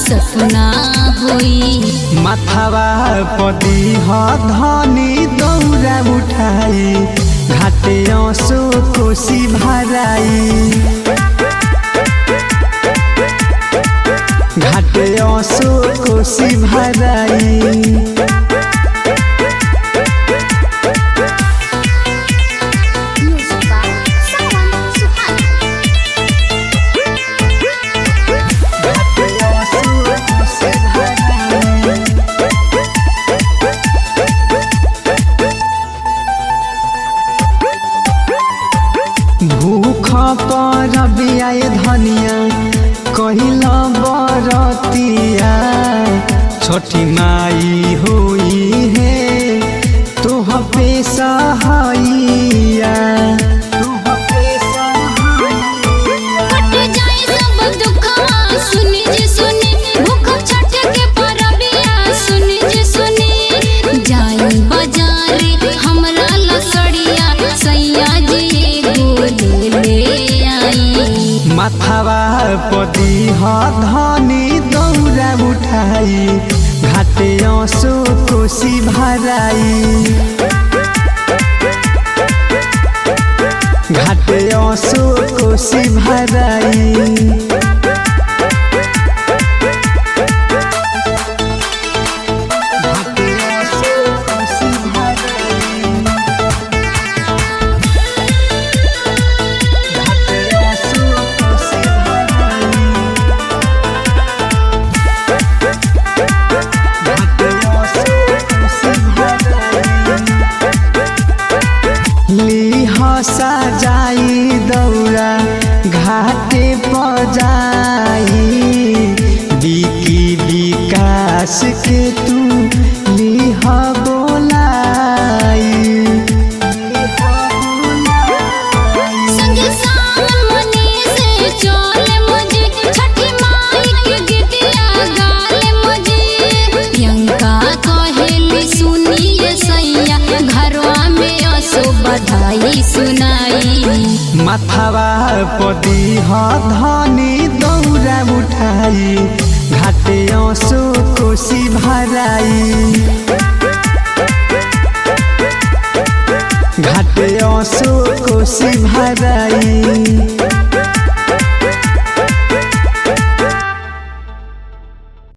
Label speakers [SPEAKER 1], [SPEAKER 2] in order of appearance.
[SPEAKER 1] सपना होई।
[SPEAKER 2] माथावा पदी धनी दौरा उठाई घाटे आंसू कोसी भराई घाटे आंसू कोसी भराई। भूख पर बियाए धनिया कहिला बरतिया छोटी माई होई है तोह पे सहाइया माथावा पदी धनी दौरा उठाई घाटे आंसू कोसी भराई घाटे आंसू कोसी भराई। सजाई दौरा घाटे पजाई बिकी विकास के तू लिह बोलाई
[SPEAKER 1] बधाई सुनाई।
[SPEAKER 2] माथावा पदी धनी दौरा उठाई घाटे आंसू कोसी भराई घाटे आंसू कोसी भराई।